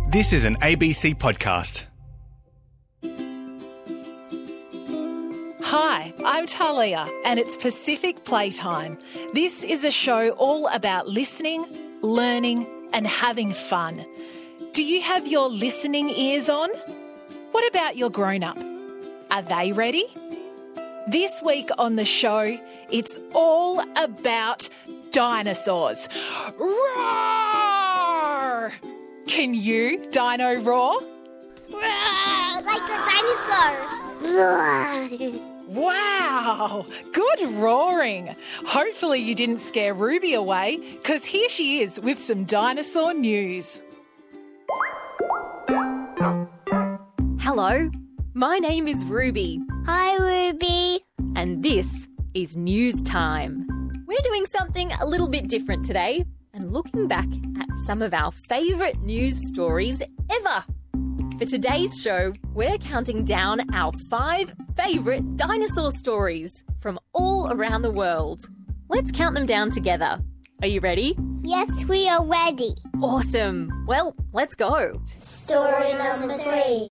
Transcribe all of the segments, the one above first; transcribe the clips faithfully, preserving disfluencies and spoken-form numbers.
This is an A B C podcast. Hi, I'm Talia and it's Pacific Playtime. This is a show all about listening, learning and having fun. Do you have your listening ears on? What about your grown-up? Are they ready? This week on the show, it's all about dinosaurs. Roar! Can you dino roar? Like a dinosaur. Wow, good roaring. Hopefully you didn't scare Ruby away, because here she is with some dinosaur news. Hello, my name is Ruby. Hi, Ruby. And this is News Time. We're doing something a little bit different today and looking back at some of our favourite news stories ever. For today's show, we're counting down our five favourite dinosaur stories from all around the world. Let's count them down together. Are you ready? Yes, we are ready. Awesome. Well, let's go. Story number three.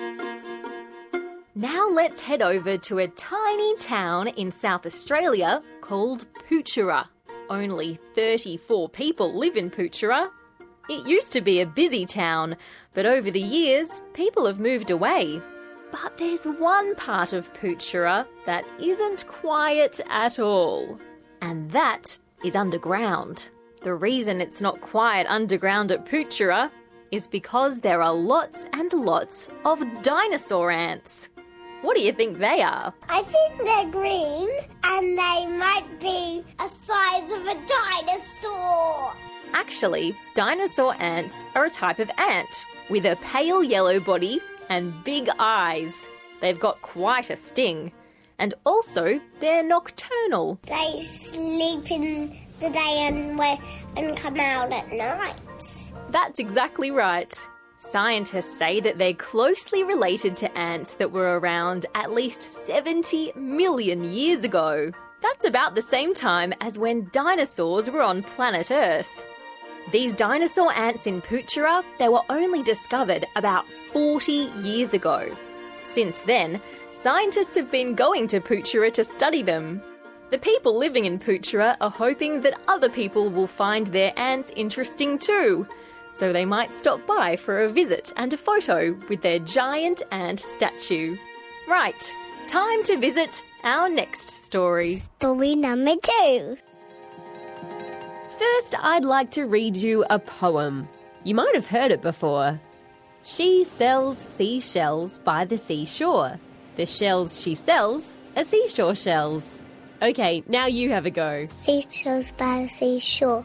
Now let's head over to a tiny town in South Australia called Poochera. Only thirty-four people live in Poochera. It used to be a busy town, but over the years, people have moved away. But there's one part of Poochera that isn't quiet at all, and that is underground. The reason it's not quiet underground at Poochera is because there are lots and lots of dinosaur ants. What do you think they are? I think they're green and they might be the size of a dinosaur. Actually, dinosaur ants are a type of ant with a pale yellow body and big eyes. They've got quite a sting. And also, they're nocturnal. They sleep in the day and, we- and come out at night. That's exactly right. Scientists say that they're closely related to ants that were around at least seventy million years ago. That's about the same time as when dinosaurs were on planet Earth. These dinosaur ants in Poochera, they were only discovered about forty years ago. Since then, scientists have been going to Poochera to study them. The people living in Poochera are hoping that other people will find their ants interesting too, so they might stop by for a visit and a photo with their giant ant statue. Right, time to visit our next story. Story number two. First, I'd like to read you a poem. You might have heard it before. She sells seashells by the seashore. The shells she sells are seashore shells. Okay, now you have a go. Seashells by the seashore.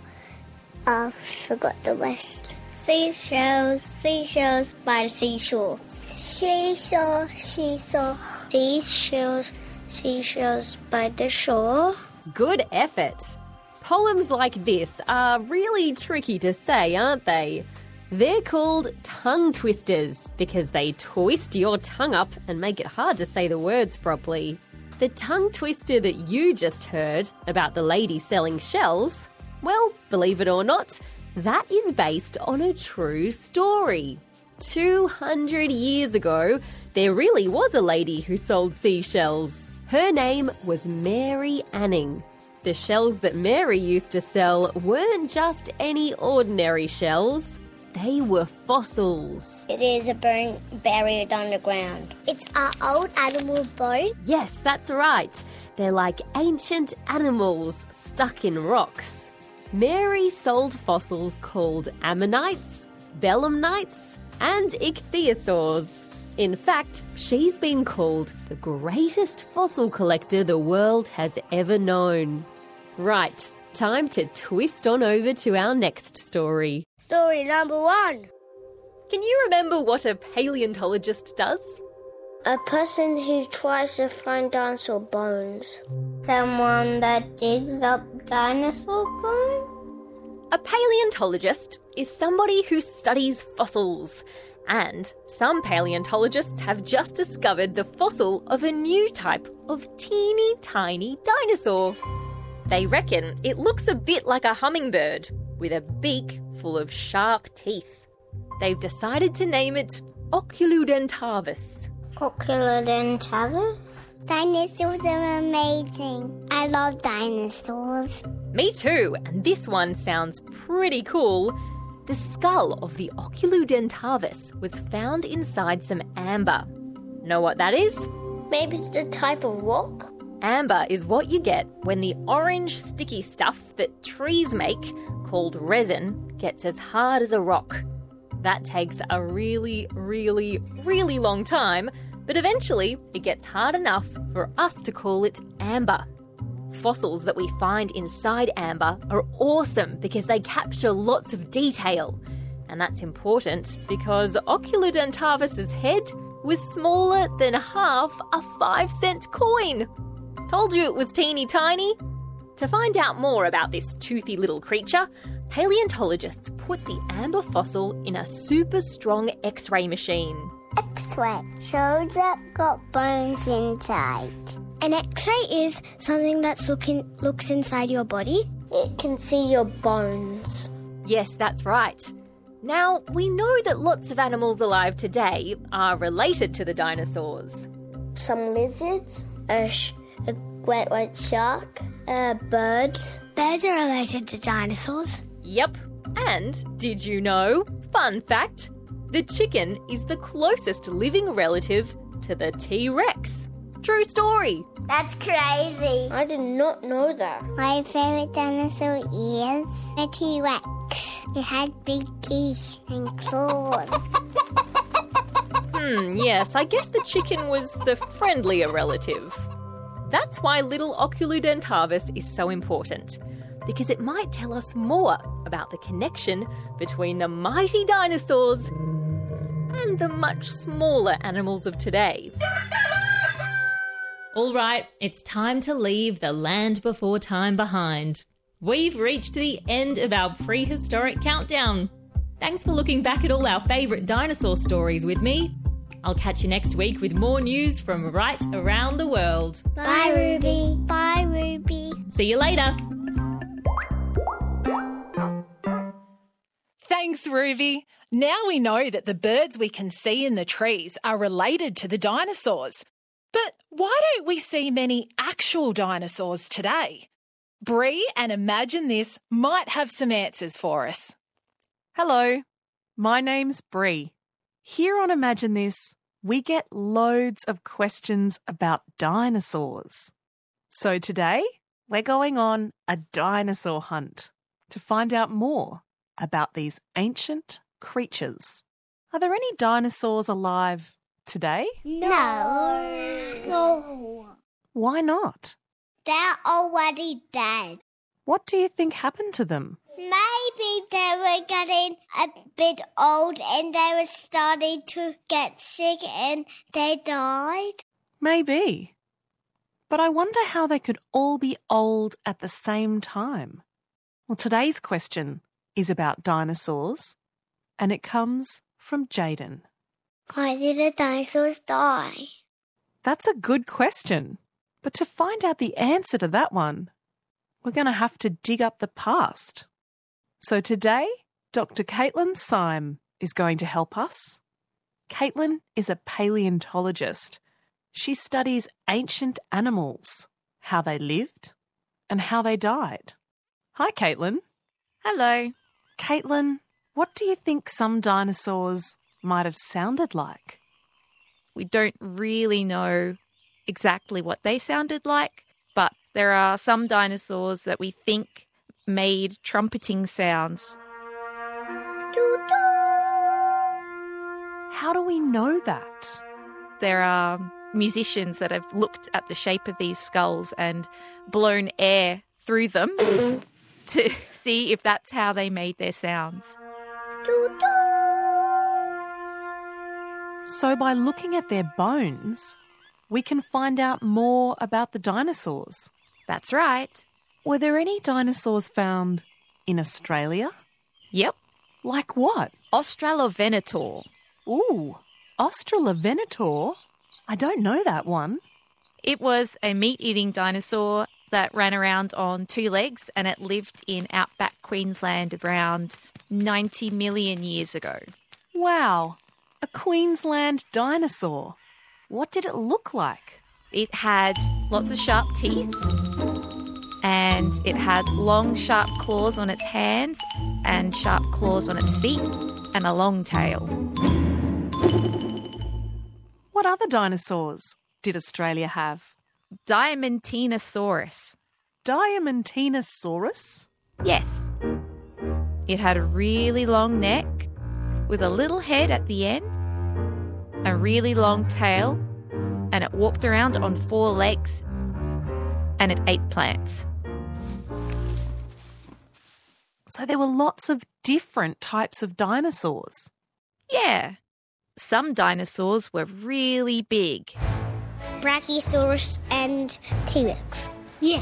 I forgot the rest. Seashells, seashells by the seashore. Seashore, seashore. Seashells, seashells by the shore. Good effort. Poems like this are really tricky to say, aren't they? They're called tongue twisters because they twist your tongue up and make it hard to say the words properly. The tongue twister that you just heard about the lady selling shells, well, believe it or not, that is based on a true story. two hundred years ago, there really was a lady who sold seashells. Her name was Mary Anning. The shells that Mary used to sell weren't just any ordinary shells. They were fossils. It is a bone buried underground. It's an old animal bone? Yes, that's right. They're like ancient animals stuck in rocks. Mary sold fossils called ammonites, belemnites, and ichthyosaurs. In fact, she's been called the greatest fossil collector the world has ever known. Right, time to twist on over to our next story. Story number one. Can you remember what a paleontologist does? A person who tries to find dinosaur bones. Someone that digs up dinosaur bones? A paleontologist is somebody who studies fossils. And some paleontologists have just discovered the fossil of a new type of teeny tiny dinosaur. They reckon it looks a bit like a hummingbird with a beak full of sharp teeth. They've decided to name it Oculudentavis. Oculudentavis? Dinosaurs are amazing. I love dinosaurs. Me too, and this one sounds pretty cool. The skull of the Oculudentavis was found inside some amber. Know what that is? Maybe it's the type of rock? Amber is what you get when the orange sticky stuff that trees make, called resin, gets as hard as a rock. That takes a really, really, really long time, but eventually it gets hard enough for us to call it amber. Fossils that we find inside amber are awesome because they capture lots of detail. And that's important because Oculudentavis's head was smaller than half a five cent coin. Told you it was teeny tiny. To find out more about this toothy little creature, paleontologists put the amber fossil in a super strong X-ray machine. X-ray shows that got bones inside. An X-ray is something that looking, looks inside your body. It can see your bones. Yes, that's right. Now, we know that lots of animals alive today are related to the dinosaurs. Some lizards, a, sh- a great white shark, uh, birds. Birds are related to dinosaurs. Yep. And did you know, fun fact, the chicken is the closest living relative to the T-Rex. True story. That's crazy. I did not know that. My favourite dinosaur is the T-Rex. It had big teeth and claws. Hmm, yes, I guess the chicken was the friendlier relative. That's why little Oculudentavis is so important, because it might tell us more about the connection between the mighty dinosaurs and the much smaller animals of today. All right, it's time to leave the land before time behind. We've reached the end of our prehistoric countdown. Thanks for looking back at all our favourite dinosaur stories with me. I'll catch you next week with more news from right around the world. Bye, Ruby. Bye, Ruby. See you later. Thanks, Ruby. Now we know that the birds we can see in the trees are related to the dinosaurs. But why don't we see many actual dinosaurs today? Bree and Imagine This might have some answers for us. Hello, my name's Bree. Here on Imagine This, we get loads of questions about dinosaurs. So today, we're going on a dinosaur hunt to find out more about these ancient creatures. Are there any dinosaurs alive today? No. No. Why not? They're already dead. What do you think happened to them? Maybe they were getting a bit old and they were starting to get sick and they died. Maybe. But I wonder how they could all be old at the same time. Well, today's question is about dinosaurs, and it comes from Jaden. Why did the dinosaurs die? That's a good question. But to find out the answer to that one, we're going to have to dig up the past. So today, Doctor Caitlin Syme is going to help us. Caitlin is a paleontologist. She studies ancient animals, how they lived and how they died. Hi, Caitlin. Hello. Caitlin, what do you think some dinosaurs might have sounded like? We don't really know exactly what they sounded like, but there are some dinosaurs that we think made trumpeting sounds. How do we know that? There are musicians that have looked at the shape of these skulls and blown air through them to see if that's how they made their sounds. So by looking at their bones, we can find out more about the dinosaurs. That's right. Were there any dinosaurs found in Australia? Yep. Like what? Australovenator. Ooh, Australovenator? I don't know that one. It was a meat-eating dinosaur that ran around on two legs, and it lived in outback Queensland around ninety million years ago. Wow, a Queensland dinosaur. What did it look like? It had lots of sharp teeth, and it had long, sharp claws on its hands and sharp claws on its feet and a long tail. What other dinosaurs did Australia have? Diamantinosaurus. Diamantinosaurus? Yes. It had a really long neck with a little head at the end, a really long tail, and it walked around on four legs, and it ate plants. So there were lots of different types of dinosaurs. Yeah. Some dinosaurs were really big. Brachiosaurus and T-Rex. Yeah.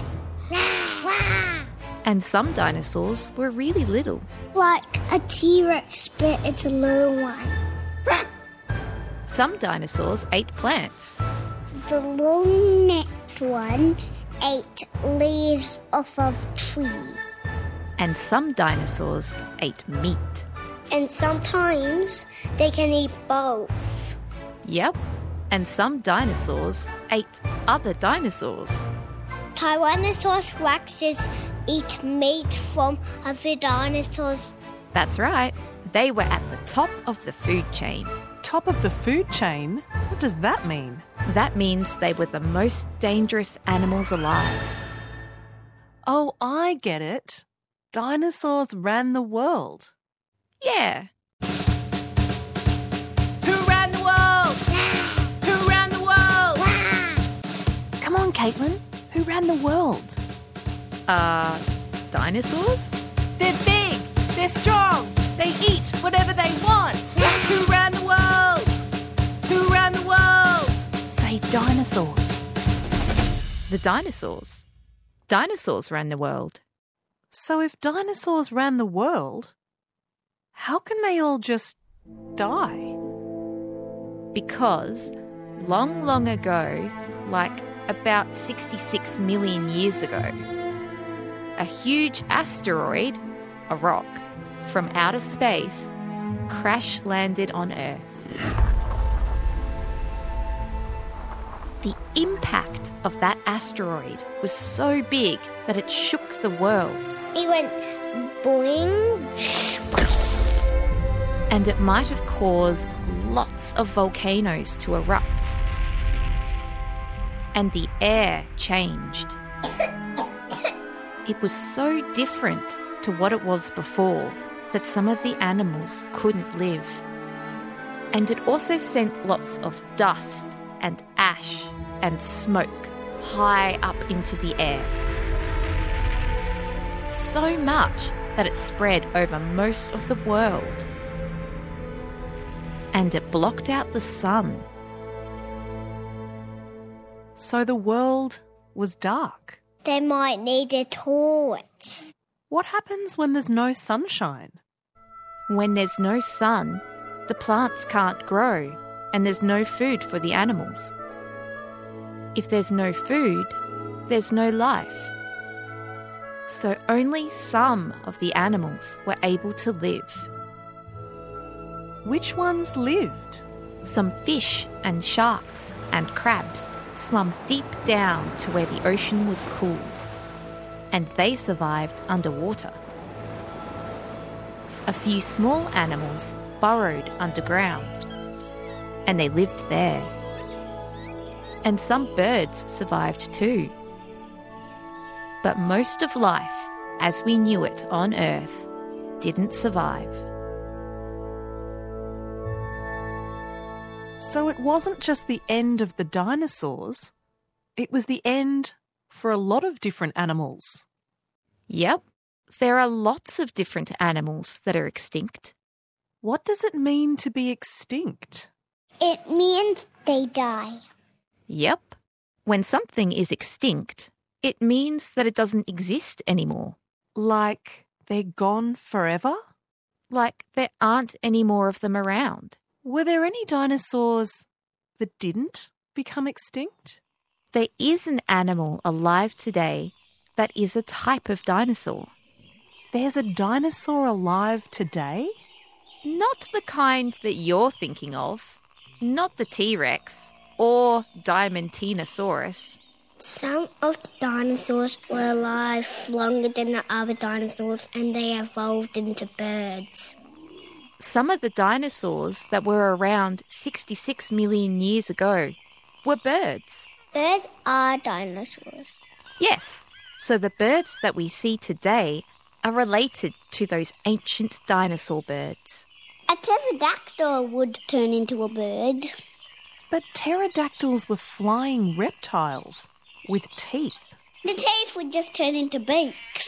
And some dinosaurs were really little. Like a T-Rex, but it's a little one. Some dinosaurs ate plants. The long-necked one ate leaves off of trees. And some dinosaurs ate meat. And sometimes they can eat both. Yep. And some dinosaurs ate other dinosaurs. Tyrannosaurus rexes eat meat from other dinosaurs. That's right. They were at the top of the food chain. Top of the food chain? What does that mean? That means they were the most dangerous animals alive. Oh, I get it. Dinosaurs ran the world. Yeah. Who ran the world? Who ran the world? Come on, Caitlin. Who ran the world? Uh, dinosaurs? They're big. They're strong. They eat whatever they want. Who ran the world? Who ran the world? Say dinosaurs. The dinosaurs. Dinosaurs ran the world. So if dinosaurs ran the world, how can they all just die? Because long, long ago, like about sixty-six million years ago, a huge asteroid, a rock, from outer space crash landed on Earth. The impact of that asteroid was so big that it shook the world. It went boing. And it might have caused lots of volcanoes to erupt. And the air changed. It was so different to what it was before that some of the animals couldn't live. And it also sent lots of dust and ash and smoke high up into the air. So much that it spread over most of the world. And it blocked out the sun. So the world was dark. They might need a torch. What happens when there's no sunshine? When there's no sun, the plants can't grow and there's no food for the animals. If there's no food, there's no life. So only some of the animals were able to live. Which ones lived? Some fish and sharks and crabs swam deep down to where the ocean was cool, and they survived underwater. A few small animals burrowed underground, and they lived there. And some birds survived too. But most of life, as we knew it on Earth, didn't survive. So it wasn't just the end of the dinosaurs, it was the end for a lot of different animals. Yep, there are lots of different animals that are extinct. What does it mean to be extinct? It means they die. Yep, when something is extinct, it means that it doesn't exist anymore. Like they're gone forever? Like there aren't any more of them around. Were there any dinosaurs that didn't become extinct? There is an animal alive today that is a type of dinosaur. There's a dinosaur alive today? Not the kind that you're thinking of. Not the T-Rex or Diamantinosaurus. Some of the dinosaurs were alive longer than the other dinosaurs and they evolved into birds. Some of the dinosaurs that were around sixty-six million years ago were birds. Birds are dinosaurs. Yes, so the birds that we see today are related to those ancient dinosaur birds. A pterodactyl would turn into a bird. But pterodactyls were flying reptiles with teeth. The teeth would just turn into beaks.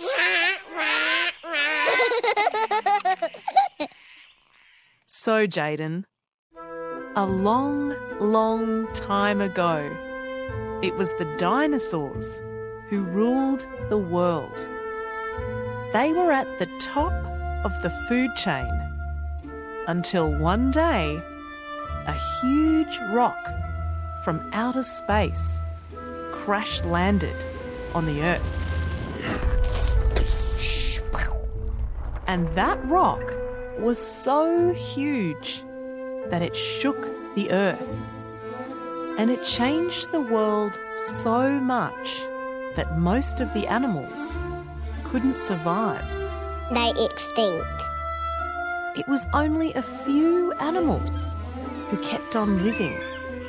So, Jaden, a long, long time ago, it was the dinosaurs who ruled the world. They were at the top of the food chain until one day a huge rock from outer space crash landed on the Earth. And that rock was so huge that it shook the Earth. And it changed the world so much that most of the animals couldn't survive. They extinct. It was only a few animals who kept on living.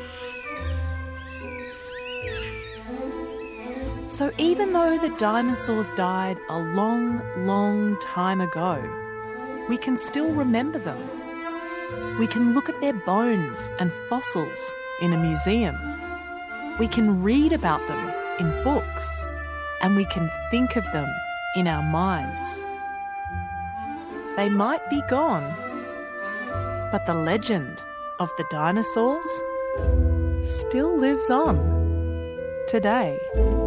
So even though the dinosaurs died a long, long time ago, we can still remember them. We can look at their bones and fossils in a museum. We can read about them in books, and we can think of them in our minds. They might be gone, but the legend of the dinosaurs still lives on today.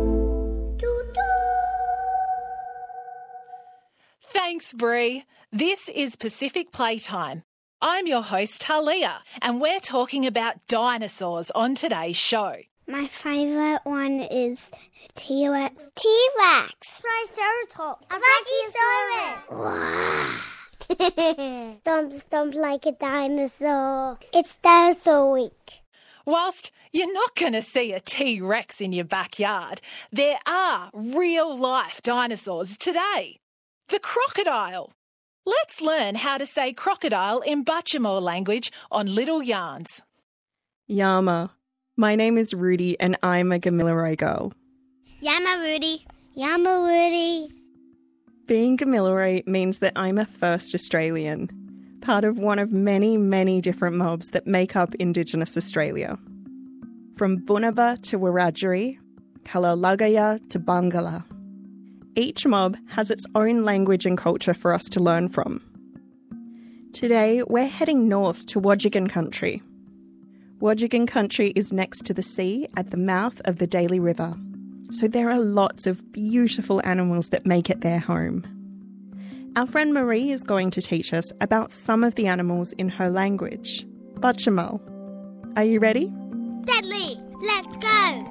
Thanks, Bree. This is Pacific Playtime. I'm your host, Talia, and we're talking about dinosaurs on today's show. My favourite one is T-Rex. T-Rex! Triceratops! A Brachiosaurus! Wow! Stomp, stomp like a dinosaur. It's Dinosaur Week. Whilst you're not going to see a T-Rex in your backyard, there are real-life dinosaurs today. The crocodile. Let's learn how to say crocodile in Butchamal language on Little Yarns. Yama. My name is Rudy and I'm a Gamilaroi girl. Yama Rudy. Yama Rudy. Being Gamilaroi means that I'm a first Australian, part of one of many, many different mobs that make up Indigenous Australia. From Bunaba to Wiradjuri, Kalalagaya to Bangala. Each mob has its own language and culture for us to learn from. Today, we're heading north to Wodjigan country. Wodjigan country is next to the sea at the mouth of the Daly River, so there are lots of beautiful animals that make it their home. Our friend Marie is going to teach us about some of the animals in her language, Butchamal. Are you ready? Deadly, let's go!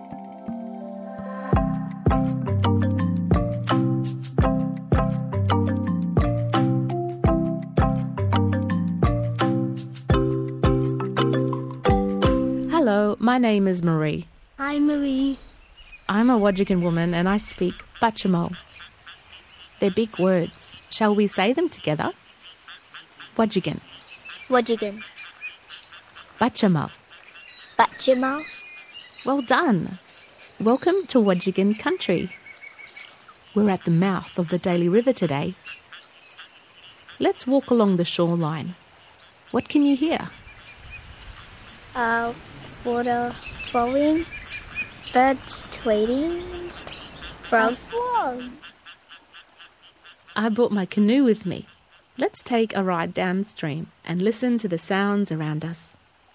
Hello, my name is Marie. Hi, Marie. I'm a Wodjigan woman and I speak Butchamal. They're big words. Shall we say them together? Wodjigan. Wodjigan. Butchamal. Butchamal. Well done. Welcome to Wodjigan country. We're at the mouth of the Daly River today. Let's walk along the shoreline. What can you hear? Uh, water flowing, birds tweeting, frogs. I brought my canoe with me. Let's take a ride downstream and listen to the sounds around us.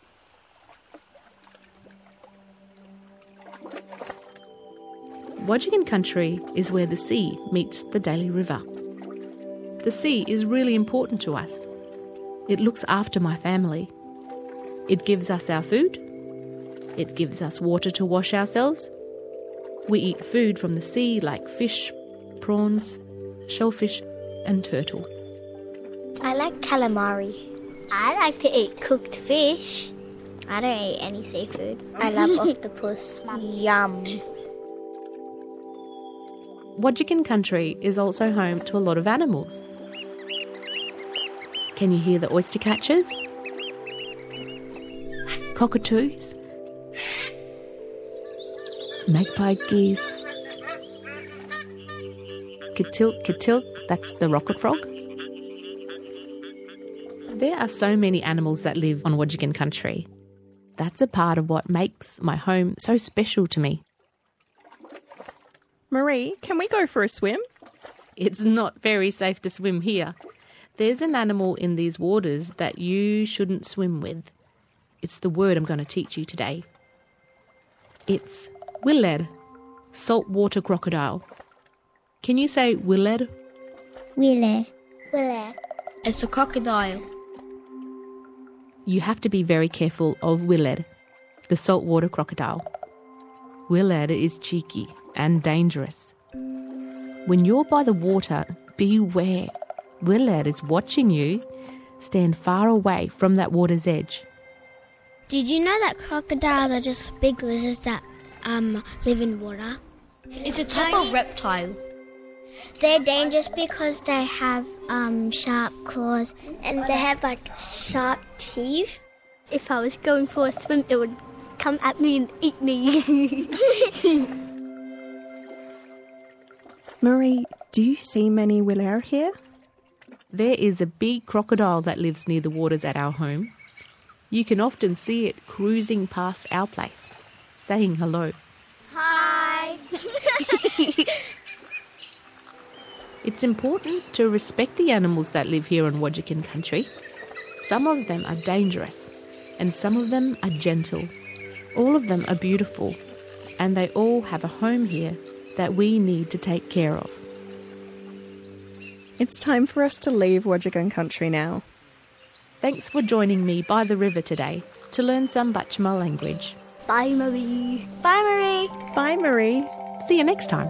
Wodjigan country is where the sea meets the Daly River. The sea is really important to us. It looks after my family. It gives us our food. It gives us water to wash ourselves. We eat food from the sea like fish, prawns, shellfish and turtle. I like calamari. I like to eat cooked fish. I don't eat any seafood. I love octopus. Yum. Wodjikan country is also home to a lot of animals. Can you hear the oyster catchers? Cockatoos? Magpie geese? Katilk, katilk, that's the rocket frog. There are so many animals that live on Wodjikan country. That's a part of what makes my home so special to me. Marie, can we go for a swim? It's not very safe to swim here. There's an animal in these waters that you shouldn't swim with. It's the word I'm going to teach you today. It's Wiled, saltwater crocodile. Can you say Wiled? Wiled. Wiled. It's a crocodile. You have to be very careful of Wiled, the saltwater crocodile. Wiled is cheeky and dangerous. When you're by the water, beware. Wiled is watching you. Stand far away from that water's edge. Did you know that crocodiles are just big lizards that um, live in water? It's a type of reptile. They're dangerous because they have um, sharp claws and they have like sharp teeth. If I was going for a swim, it would come at me and eat me. Marie, do you see many wilare here? There is a big crocodile that lives near the waters at our home. You can often see it cruising past our place, saying hello. Hi. It's important to respect the animals that live here in Wodjikan country. Some of them are dangerous and some of them are gentle. All of them are beautiful and they all have a home here that we need to take care of. It's time for us to leave Wodjikan country now. Thanks for joining me by the river today to learn some Bachmal language. Bye, Marie. Bye, Marie. Bye, Marie. See you next time.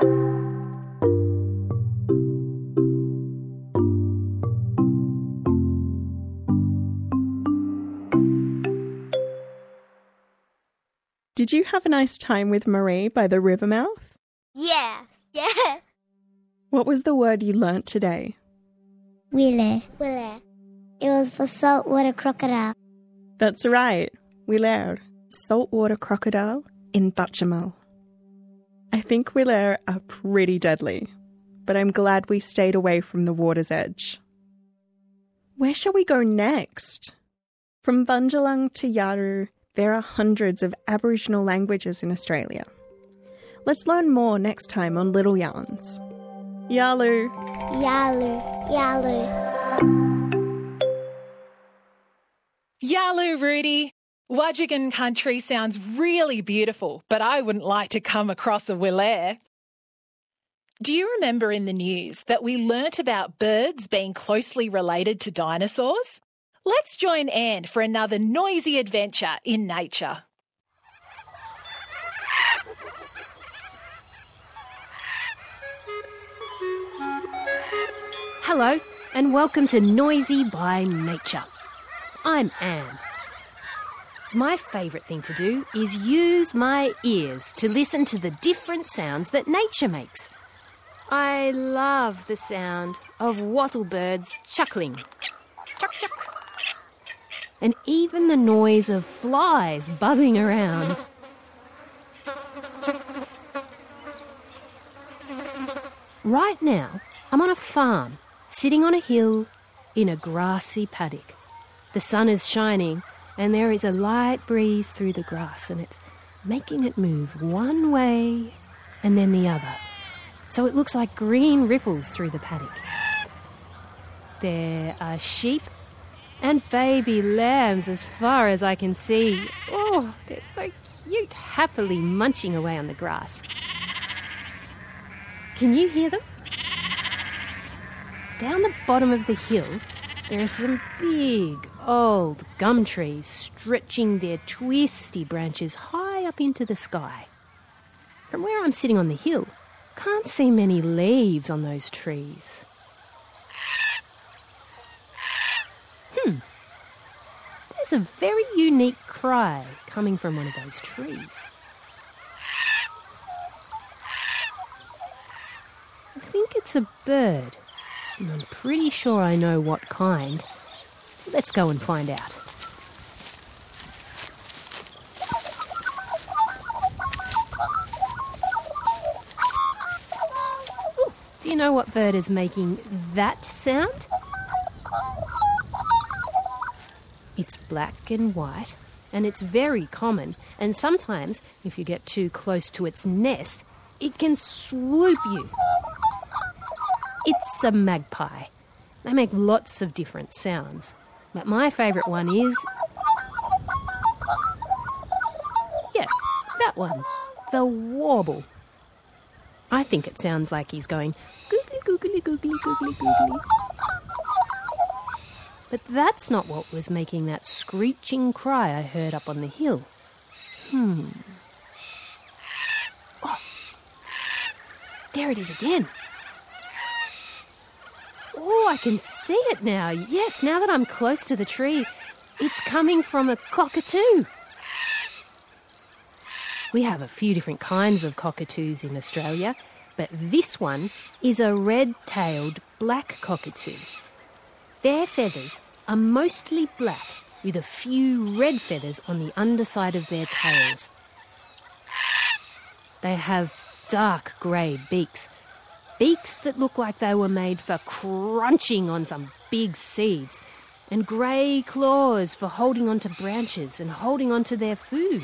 Did you have a nice time with Marie by the river mouth? Yeah. Yeah. What was the word you learnt today? Wiled. Wiled. It was for saltwater crocodile. That's right. Wilare, saltwater crocodile in Bachmal. I think wilare are pretty deadly, but I'm glad we stayed away from the water's edge. Where shall we go next? From Bundjalung to Yawuru, there are hundreds of Aboriginal languages in Australia. Let's learn more next time on Little Yarns. Yalu. Yalu. Yalu. Yalu, Rudy. Wodjikan country sounds really beautiful, but I wouldn't like to come across a wilare. Do you remember in the news that we learnt about birds being closely related to dinosaurs? Let's join Anne for another noisy adventure in nature. Hello and welcome to Noisy by Nature. I'm Anne. My favourite thing to do is use my ears to listen to the different sounds that nature makes. I love the sound of wattlebirds chuckling. Chuck, chuck. And even the noise of flies buzzing around. Right now, I'm on a farm, sitting on a hill in a grassy paddock. The sun is shining and there is a light breeze through the grass and it's making it move one way and then the other. So it looks like green ripples through the paddock. There are sheep and baby lambs as far as I can see. Oh, they're so cute, happily munching away on the grass. Can you hear them? Down the bottom of the hill, there are some big, old gum trees stretching their twisty branches high up into the sky. From where I'm sitting on the hill, can't see many leaves on those trees. Hmm. There's a very unique cry coming from one of those trees. I think it's a bird, and I'm pretty sure I know what kind. Let's go and find out. Ooh, do you know what bird is making that sound? It's black and white, and it's very common, and sometimes, if you get too close to its nest, it can swoop you. It's a magpie. They make lots of different sounds, but my favourite one is... yeah, that one, the warble. I think it sounds like he's going googly googly googly googly googly. But that's not what was making that screeching cry I heard up on the hill. Hmm. Oh, there it is again. Oh, I can see it now. Yes, now that I'm close to the tree, it's coming from a cockatoo. We have a few different kinds of cockatoos in Australia, but this one is a red-tailed black cockatoo. Their feathers are mostly black, with a few red feathers on the underside of their tails. They have dark grey beaks, beaks that look like they were made for crunching on some big seeds, and grey claws for holding onto branches and holding onto their food.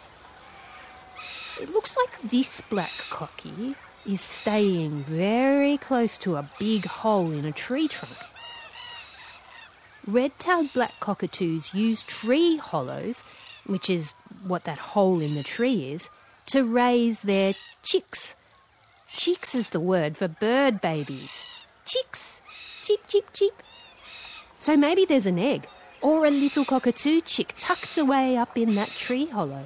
It looks like this black cocky is staying very close to a big hole in a tree trunk. Red-tailed black cockatoos use tree hollows, which is what that hole in the tree is, to raise their chicks. Chicks is the word for bird babies. Chicks. Cheep, cheep, cheep. So maybe there's an egg or a little cockatoo chick tucked away up in that tree hollow.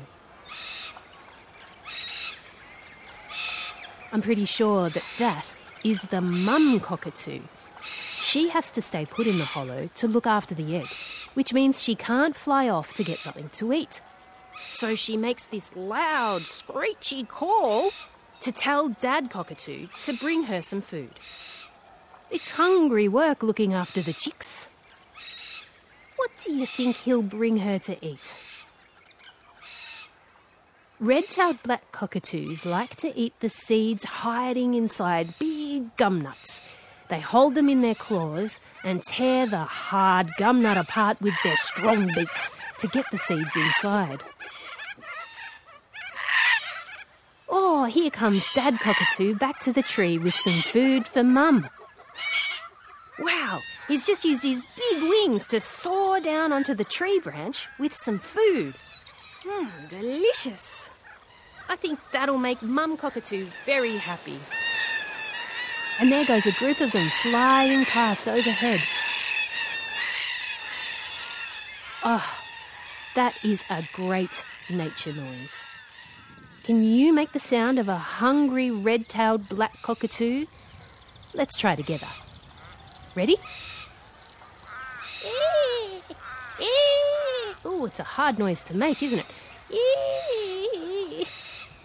I'm pretty sure that that is the mum cockatoo. She has to stay put in the hollow to look after the egg, which means she can't fly off to get something to eat. So she makes this loud, screechy call to tell Dad Cockatoo to bring her some food. It's hungry work looking after the chicks. What do you think he'll bring her to eat? Red-tailed black cockatoos like to eat the seeds hiding inside big gum nuts. They hold them in their claws and tear the hard gum nut apart with their strong beaks to get the seeds inside. Oh, here comes Dad Cockatoo back to the tree with some food for Mum. Wow, he's just used his big wings to soar down onto the tree branch with some food. Mmm, delicious. I think that'll make Mum Cockatoo very happy. And there goes a group of them flying past overhead. Oh, that is a great nature noise. Can you make the sound of a hungry red-tailed black cockatoo? Let's try together. Ready? Oh, it's a hard noise to make, isn't it?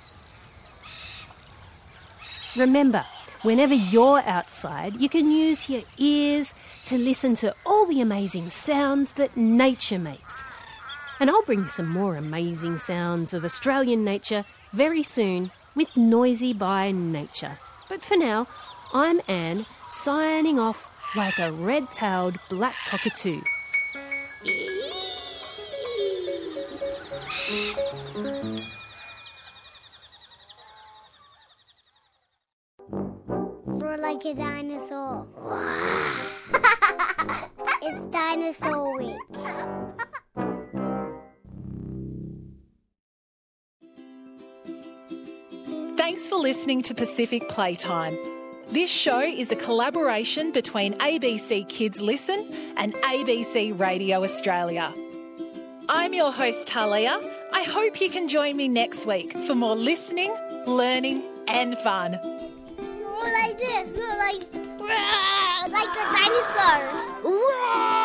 Remember, whenever you're outside, you can use your ears to listen to all the amazing sounds that nature makes. And I'll bring you some more amazing sounds of Australian nature very soon with Noisy by Nature. But for now, I'm Anne, signing off like a red-tailed black cockatoo. Roar like a dinosaur. It's dinosaur week. Thanks for listening to Pacific Playtime. This show is a collaboration between A B C Kids Listen and A B C Radio Australia. I'm your host, Talia. I hope you can join me next week for more listening, learning and fun. Roar like this, roar like, like a dinosaur. Roar!